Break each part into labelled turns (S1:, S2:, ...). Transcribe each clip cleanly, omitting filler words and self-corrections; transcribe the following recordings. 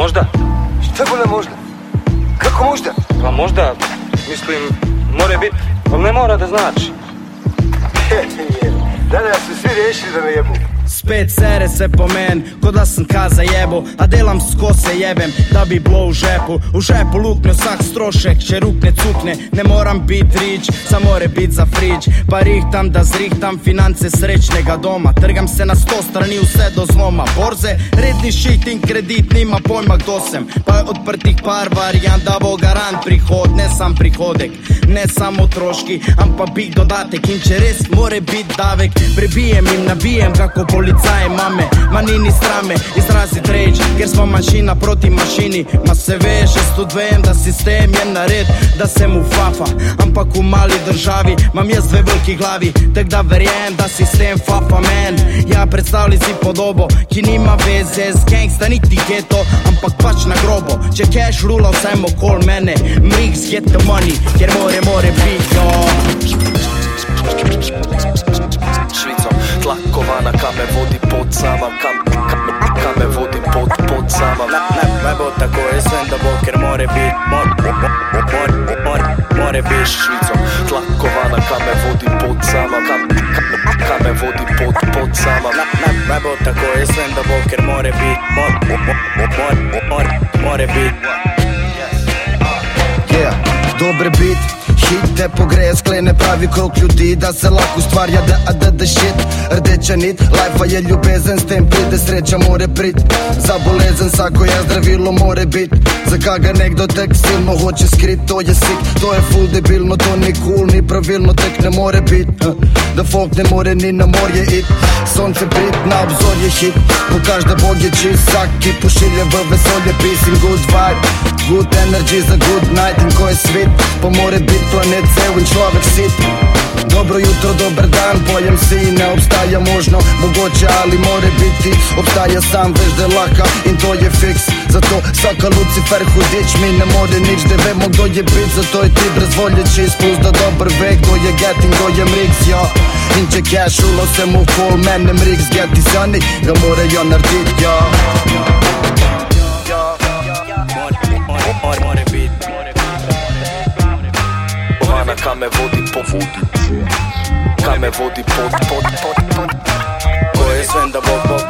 S1: Možda.
S2: Šta bole možda? Kako možda?
S1: Pa možda, mislim, more biti, ali ne mora da znači.
S2: Danas su svi riješili da me jebu.
S3: Spet sere se po men, ko da sam kaza jebo. A delam s kose jebem, da bi bilo u žepu. U žepu luknjo sak strošek, če rukne cukne. Ne moram bit rič, sam more bit za frič. Pa rihtam da zrihtam finance srećnega doma. Trgam se na 100 strani vse do zloma. Borze, redni shitting, kredit, nima pojma kdo sem. Pa je odprtih par variant, da bo garant prihod. Ne sam prihodek, ne samo troški, ampak big dodatek. In če res more bit davek, prebijem in nabijem kako policaje mame. Ma ni ni strame, izrazit rage, ker smo manjšina proti mašini. Ma se veš, jaz tudi vem, da sistem je nared, da se mu fafa. Ampak v mali državi mam jaz dve veliki glavi, tak da verjem, da sistem fafa men. Ja, predstavljaj si podobo, ki nima veze z gangsta niti geto, ampak pač na grobo. Če cash rula vsem okol mene, mriks get the money, ker more bit, jo.
S4: Švicom tlakovana, kam me vodi pod sama, kam me vodi pod sama. Ne bo tako, jaz vem da bo, ker more bit, more bit. Švicom tlakovana, kam me vodi pod sama, kam me vodi pod sama. Ne bo tako, jaz vem da bo, ker more bit, more bit.
S5: Yeah, dober bit, hit te pogreje, sklene pravi krok ljudi, da se lako stvarja da shit. Rdeča nit, lajfa je ljubezen, s tem pride sreća more prit. Za bolezen sako je zdravilo more bit. Za kaga nekdo tek silno hoće skrit, to je sick, to je full debilno, to ni cool, ni pravilno, tek ne more bit. Da folk ne more ni na morje it. Sonce prit, na obzor je hit, pokaž da Bog je čist, saki pošilje v vesolje, peace and good vibe. Good energy za good night, in ko je svit, pa more bit planet cel in človek sit. Dobro jutro, dober dan, pojem si, ne obstaja možno, mogoče, ali more biti. Obstaja sam, veš da je laka in to je fiks. Zato saka Lucifer hudič, mi ne more nič, da vemo kdo je bit. Zato je ti brez volje čist, plus da dober ve kdo je getting, kdo je mriks, ja. In če cash ulo se mu full, mene mriks geti zani, ga morajo naredit, ja.
S4: More bit. Ona kam me vodi po vodi, kam me vodi pod. Ko je svem da bo.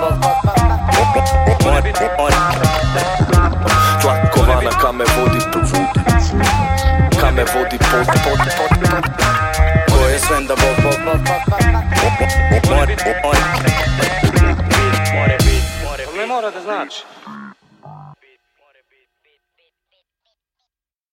S4: Tlakovana kam me vodi po vodi, kam me vodi pod. Ko je svem da bo.
S1: Ne mora da znači.